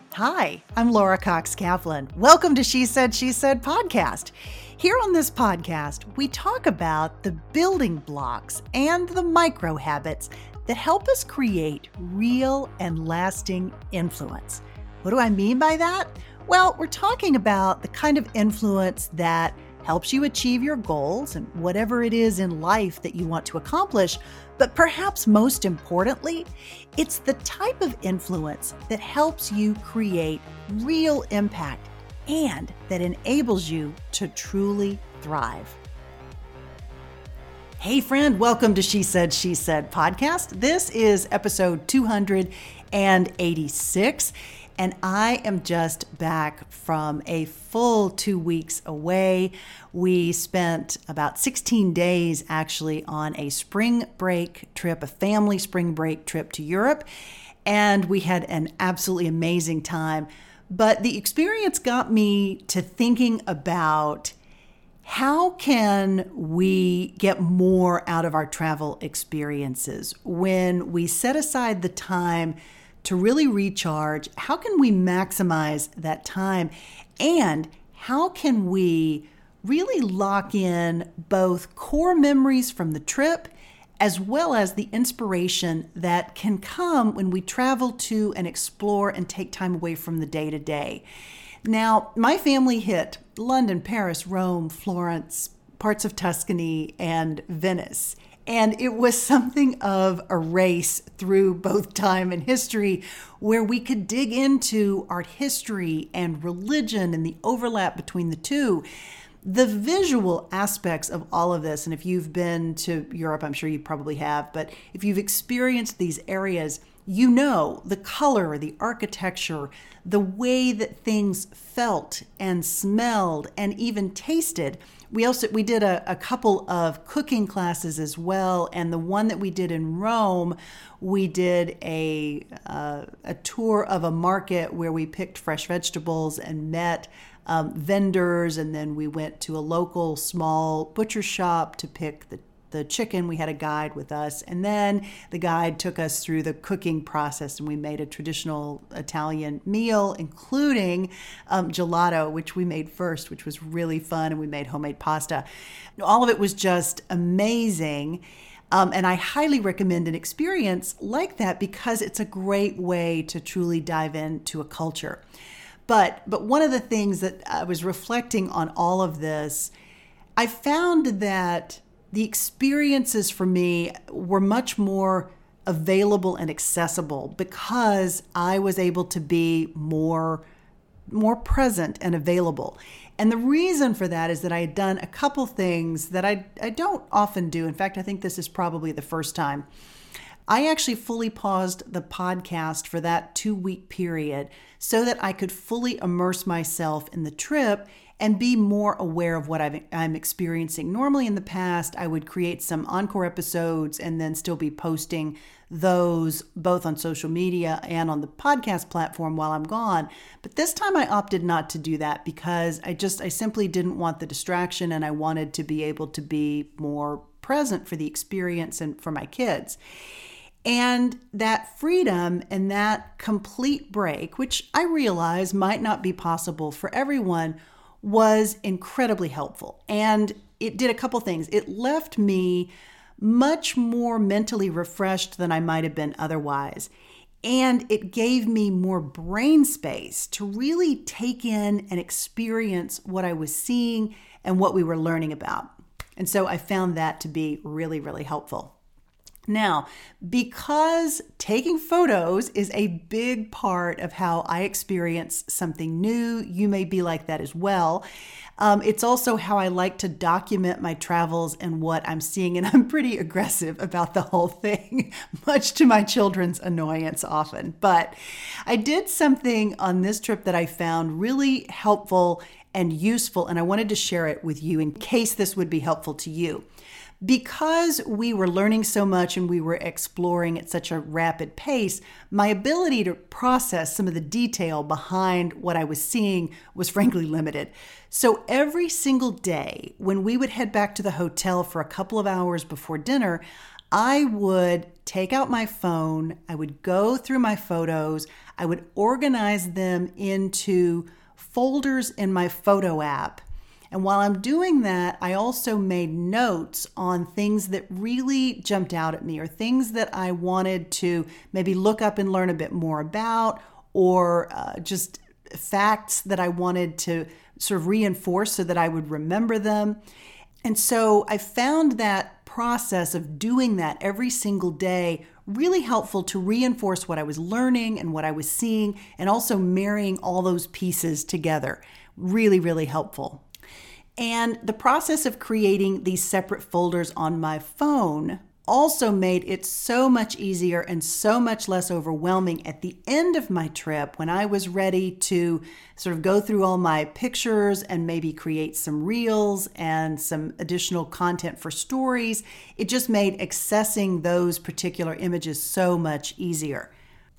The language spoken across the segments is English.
Hi, I'm Laura Cox Kaplan. Welcome to She Said podcast. Here on this podcast, we talk about the building blocks and the micro habits that help us create real and lasting influence. What do I mean by that? Well, we're talking about the kind of influence that helps you achieve your goals and whatever it is in life that you want to accomplish. But perhaps most importantly, it's the type of influence that helps you create real impact and that enables you to truly thrive. Hey friend, welcome to She Said podcast. This is episode 286. And I am just back from a full 2 weeks away. We spent about 16 days actually on a spring break trip, a family spring break trip to Europe. And we had an absolutely amazing time. But the experience got me to thinking about how can we get more out of our travel experiences when we set aside the time to really recharge. How can we maximize that time? And how can we really lock in both core memories from the trip as well as the inspiration that can come when we travel to and explore and take time away from the day-to-day? Now, my family hit London, Paris, Rome, Florence, parts of Tuscany, and Venice. And it was something of a race through both time and history where we could dig into art history and religion and the overlap between the two. The visual aspects of all of this, and if you've been to Europe, I'm sure you probably have, but if you've experienced these areas, you know the color, the architecture, the way that things felt and smelled and even tasted. We did a couple of cooking classes as well, and the one that we did in Rome, we did a tour of a market where we picked fresh vegetables and met vendors, and then we went to a local small butcher shop to pick the chicken. We had a guide with us, and then the guide took us through the cooking process, and we made a traditional Italian meal, including gelato, which we made first, which was really fun, and we made homemade pasta. All of it was just amazing, and I highly recommend an experience like that because it's a great way to truly dive into a culture. But one of the things that I was reflecting on all of this, I found that the experiences for me were much more available and accessible because I was able to be more present and available. And the reason for that is that I had done a couple things that I don't often do. In fact, I think this is probably the first time. I actually fully paused the podcast for that 2-week period so that I could fully immerse myself in the trip and be more aware of what I'm experiencing. Normally in the past, I would create some encore episodes and then still be posting those both on social media and on the podcast platform while I'm gone. But this time I opted not to do that because I simply didn't want the distraction, and I wanted to be able to be more present for the experience and for my kids. And that freedom and that complete break, which I realize might not be possible for everyone, was incredibly helpful. And it did a couple things. It left me much more mentally refreshed than I might have been otherwise. And it gave me more brain space to really take in and experience what I was seeing and what we were learning about. And so I found that to be really, really helpful. Now, because taking photos is a big part of how I experience something new, you may be like that as well. It's also how I like to document my travels and what I'm seeing, and I'm pretty aggressive about the whole thing, much to my children's annoyance often. But I did something on this trip that I found really helpful and useful, and I wanted to share it with you in case this would be helpful to you. Because we were learning so much and we were exploring at such a rapid pace, my ability to process some of the detail behind what I was seeing was frankly limited. So every single day when we would head back to the hotel for a couple of hours before dinner, I would take out my phone, I would go through my photos, I would organize them into folders in my photo app. And while I'm doing that, I also made notes on things that really jumped out at me or things that I wanted to maybe look up and learn a bit more about, or just facts that I wanted to sort of reinforce so that I would remember them. And so I found that process of doing that every single day really helpful to reinforce what I was learning and what I was seeing, and also marrying all those pieces together. Really, really helpful. And the process of creating these separate folders on my phone also made it so much easier and so much less overwhelming at the end of my trip when I was ready to sort of go through all my pictures and maybe create some reels and some additional content for stories. It just made accessing those particular images so much easier.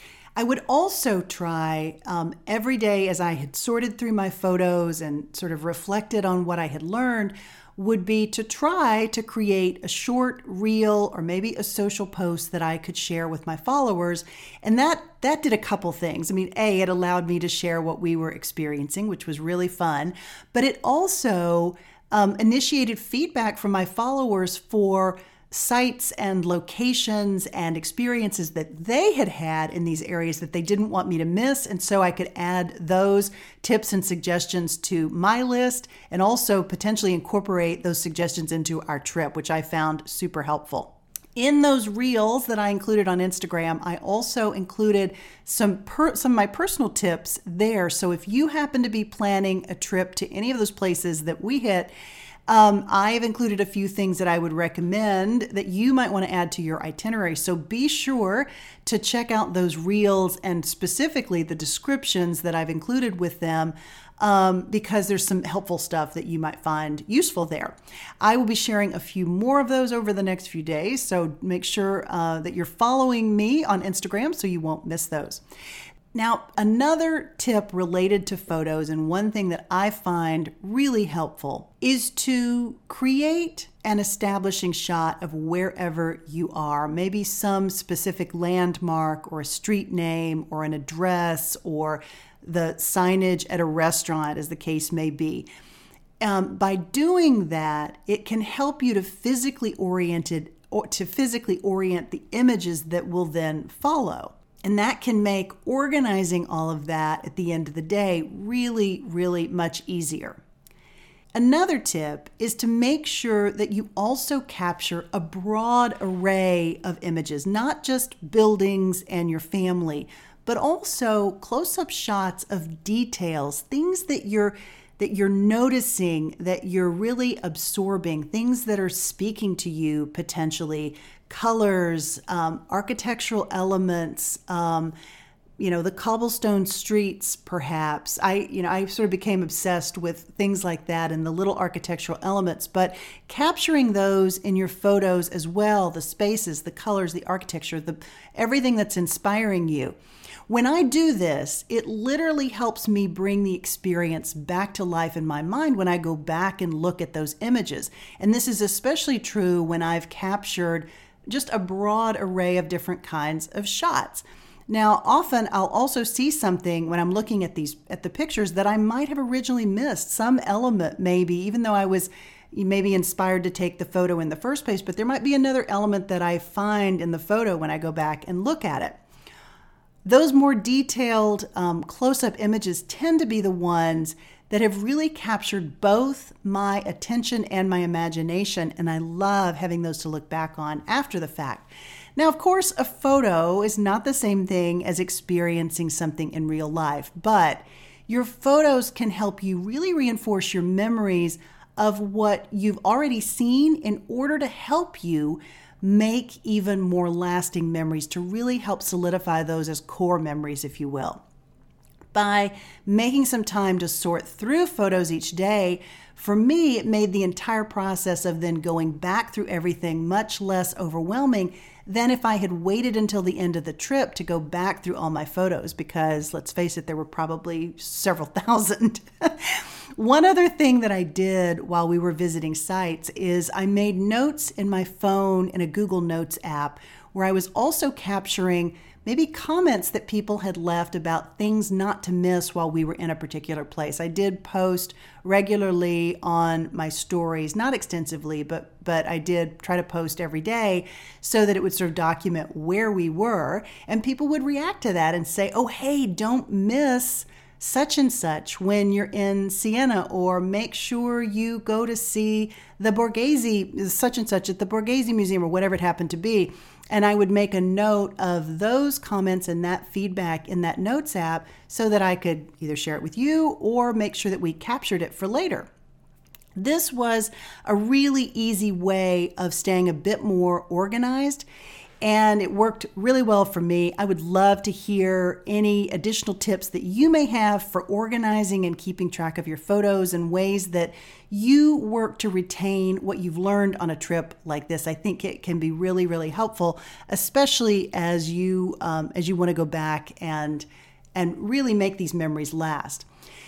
I would also try every day, as I had sorted through my photos and sort of reflected on what I had learned, would be to try to create a short reel or maybe a social post that I could share with my followers. And that did a couple things. I mean, it allowed me to share what we were experiencing, which was really fun, but it also initiated feedback from my followers for sites and locations and experiences that they had had in these areas that they didn't want me to miss. And so I could add those tips and suggestions to my list and also potentially incorporate those suggestions into our trip, which I found super helpful. In those reels that I included on Instagram, I also included some of my personal tips there. So if you happen to be planning a trip to any of those places that we hit, I've included a few things that I would recommend that you might want to add to your itinerary. So be sure to check out those reels and specifically the descriptions that I've included with them, because there's some helpful stuff that you might find useful there. I will be sharing a few more of those over the next few days, so make sure that you're following me on Instagram so you won't miss those. Now, another tip related to photos, and one thing that I find really helpful, is to create an establishing shot of wherever you are, maybe some specific landmark or a street name or an address or the signage at a restaurant, as the case may be. By doing that, it can help you to physically orient the images that will then follow. And that can make organizing all of that at the end of the day really, really much easier. Another tip is to make sure that you also capture a broad array of images, not just buildings and your family, but also close-up shots of details, things that you're noticing, that you're really absorbing, things that are speaking to you potentially, colors, architectural elements, the cobblestone streets, perhaps. I sort of became obsessed with things like that and the little architectural elements, but capturing those in your photos as well, the spaces, the colors, the architecture, everything that's inspiring you. When I do this, it literally helps me bring the experience back to life in my mind when I go back and look at those images. And this is especially true when I've captured just a broad array of different kinds of shots. Now, often I'll also see something when I'm looking at the pictures that I might have originally missed, some element maybe, even though I was maybe inspired to take the photo in the first place, but there might be another element that I find in the photo when I go back and look at it. Those more detailed close-up images tend to be the ones that have really captured both my attention and my imagination, and I love having those to look back on after the fact. Now, of course, a photo is not the same thing as experiencing something in real life, but your photos can help you really reinforce your memories of what you've already seen in order to help you make even more lasting memories, to really help solidify those as core memories, if you will. By making some time to sort through photos each day, for me, it made the entire process of then going back through everything much less overwhelming than if I had waited until the end of the trip to go back through all my photos, because let's face it, there were probably several thousand. One other thing that I did while we were visiting sites is I made notes in my phone in a Google Notes app where I was also capturing maybe comments that people had left about things not to miss while we were in a particular place. I did post regularly on my stories, not extensively, but I did try to post every day so that it would sort of document where we were, and people would react to that and say, oh, hey, don't miss such and such when you're in Siena, or make sure you go to see the Borghese, such and such at the Borghese Museum, or whatever it happened to be. And I would make a note of those comments and that feedback in that Notes app so that I could either share it with you or make sure that we captured it for later. This was a really easy way of staying a bit more organized, and it worked really well for me. I would love to hear any additional tips that you may have for organizing and keeping track of your photos and ways that you work to retain what you've learned on a trip like this. I think it can be really, really helpful, especially as you want to go back and really make these memories last.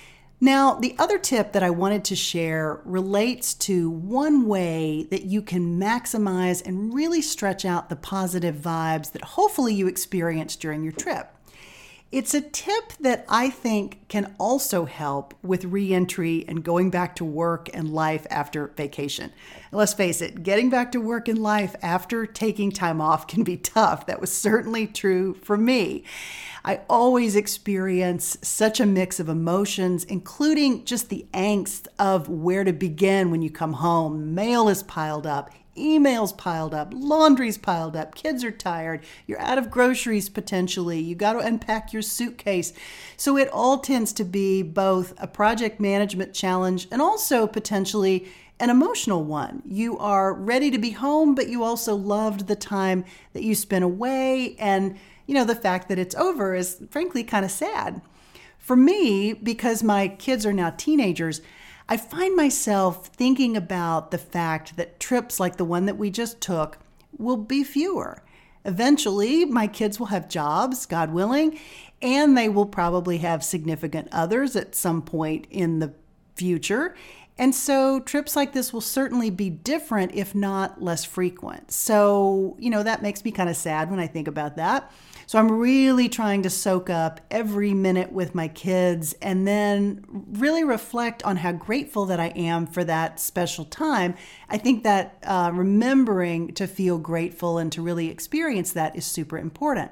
Now, the other tip that I wanted to share relates to one way that you can maximize and really stretch out the positive vibes that hopefully you experienced during your trip. It's a tip that I think can also help with re-entry and going back to work and life after vacation. And let's face it, getting back to work and life after taking time off can be tough. That was certainly true for me. I always experience such a mix of emotions, including just the angst of where to begin when you come home. Mail is piled up, emails piled up, laundry's piled up, kids are tired, you're out of groceries potentially, you got to unpack your suitcase. So it all tends to be both a project management challenge and also potentially an emotional one. You are ready to be home, but you also loved the time that you spent away, and the fact that it's over is frankly kind of sad. For me, because my kids are now teenagers, I find myself thinking about the fact that trips like the one that we just took will be fewer. Eventually, my kids will have jobs, God willing, and they will probably have significant others at some point in the future. And so trips like this will certainly be different, if not less frequent. So, that makes me kind of sad when I think about that. So I'm really trying to soak up every minute with my kids and then really reflect on how grateful that I am for that special time. I think that remembering to feel grateful and to really experience that is super important.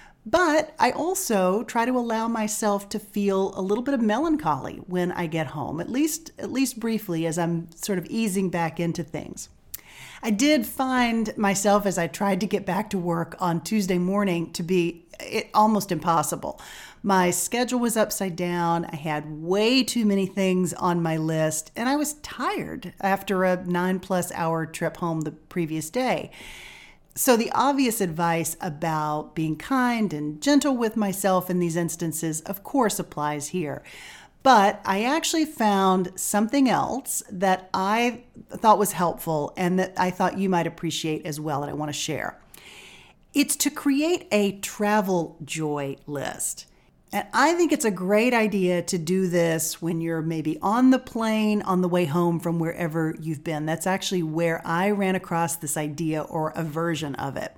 But I also try to allow myself to feel a little bit of melancholy when I get home, at least briefly, as I'm sort of easing back into things. I did find myself, as I tried to get back to work on Tuesday morning, to be almost impossible. My schedule was upside down. I had way too many things on my list, and I was tired after a 9+ hour trip home the previous day. So the obvious advice about being kind and gentle with myself in these instances, of course, applies here. But I actually found something else that I thought was helpful and that I thought you might appreciate as well, and I want to share. It's to create a travel joy list. And I think it's a great idea to do this when you're maybe on the plane on the way home from wherever you've been. That's actually where I ran across this idea, or a version of it.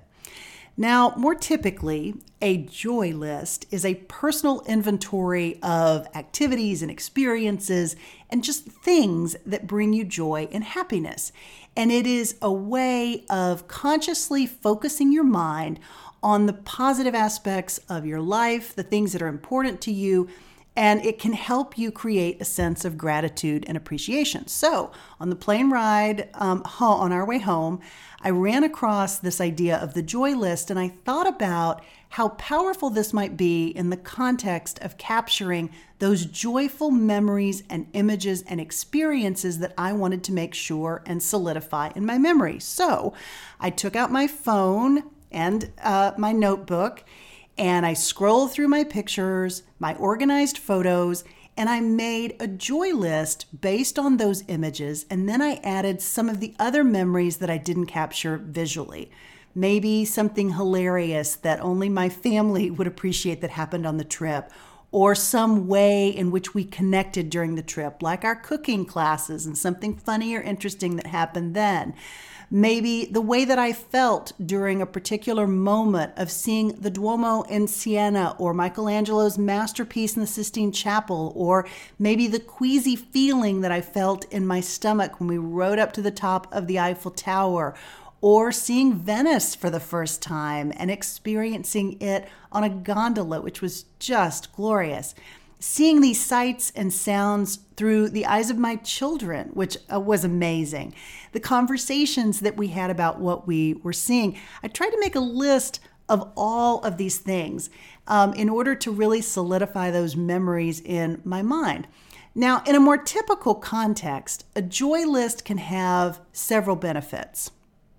Now, more typically, a joy list is a personal inventory of activities and experiences and just things that bring you joy and happiness. And it is a way of consciously focusing your mind on the positive aspects of your life, the things that are important to you, and it can help you create a sense of gratitude and appreciation. So on the plane ride on our way home, I ran across this idea of the joy list, and I thought about how powerful this might be in the context of capturing those joyful memories and images and experiences that I wanted to make sure and solidify in my memory. So I took out my phone and my notebook, and I scrolled through my pictures, my organized photos, and I made a joy list based on those images, and then I added some of the other memories that I didn't capture visually. Maybe something hilarious that only my family would appreciate that happened on the trip, or some way in which we connected during the trip, like our cooking classes and something funny or interesting that happened then. Maybe the way that I felt during a particular moment of seeing the Duomo in Siena, or Michelangelo's masterpiece in the Sistine Chapel, or maybe the queasy feeling that I felt in my stomach when we rode up to the top of the Eiffel Tower, or seeing Venice for the first time and experiencing it on a gondola, which was just glorious. Seeing these sights and sounds through the eyes of my children, which was amazing. The conversations that we had about what we were seeing. I tried to make a list of all of these things in order to really solidify those memories in my mind. Now, in a more typical context, a joy list can have several benefits.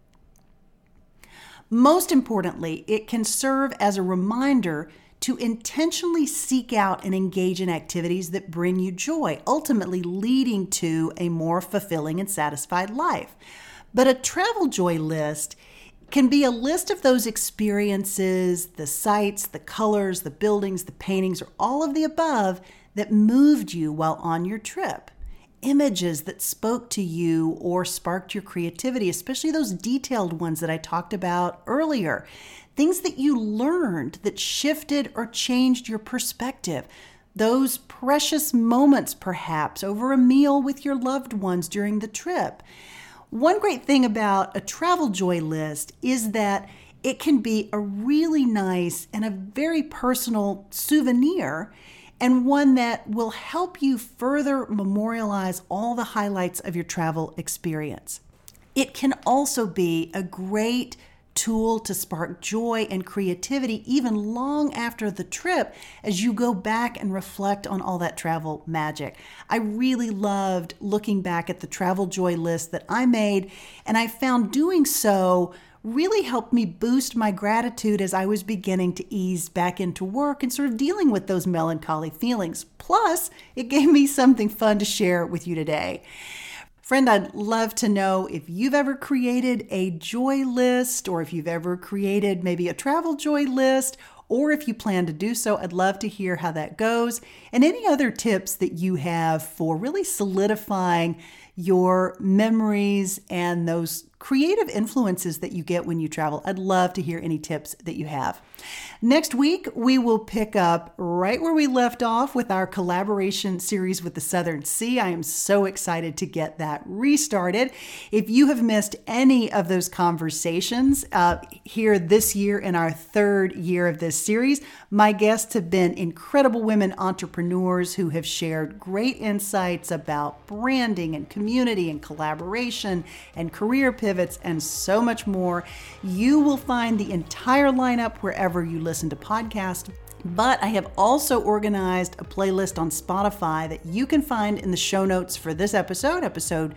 Most importantly, it can serve as a reminder to intentionally seek out and engage in activities that bring you joy, ultimately leading to a more fulfilling and satisfied life. But a travel joy list can be a list of those experiences, the sights, the colors, the buildings, the paintings, or all of the above that moved you while on your trip. Images that spoke to you or sparked your creativity, especially those detailed ones that I talked about earlier. Things that you learned that shifted or changed your perspective. Those precious moments, perhaps, over a meal with your loved ones during the trip. One great thing about a travel joy list is that it can be a really nice and a very personal souvenir, and one that will help you further memorialize all the highlights of your travel experience. It can also be a great tool to spark joy and creativity even long after the trip as you go back and reflect on all that travel magic. I really loved looking back at the travel joy list that I made, and I found doing so really helped me boost my gratitude as I was beginning to ease back into work and sort of dealing with those melancholy feelings. Plus, it gave me something fun to share with you today. Friend, I'd love to know if you've ever created a joy list, or if you've ever created maybe a travel joy list, or if you plan to do so. I'd love to hear how that goes, and any other tips that you have for really solidifying your memories and those creative influences that you get when you travel. I'd love to hear any tips that you have. Next week, we will pick up right where we left off with our collaboration series with the Southern Sea. I am so excited to get that restarted. If you have missed any of those conversations here this year in our third year of this series, my guests have been incredible women entrepreneurs who have shared great insights about branding and community and collaboration and career pivots and so much more. You will find the entire lineup wherever you listen to podcasts, but I have also organized a playlist on Spotify that you can find in the show notes for this episode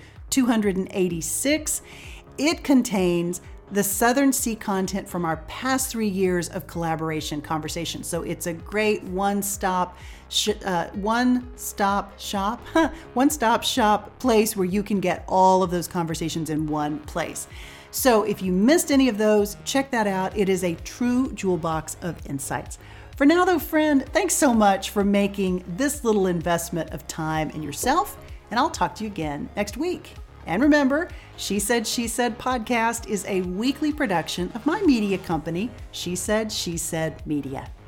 286. It contains the Southern Sea content from our past 3 years of collaboration conversations. So it's a great one-stop shop place where you can get all of those conversations in one place. So if you missed any of those, check that out. It is a true jewel box of insights. For now though, friend, thanks so much for making this little investment of time in yourself, and I'll talk to you again next week. And remember, She Said podcast is a weekly production of my media company, She Said Media.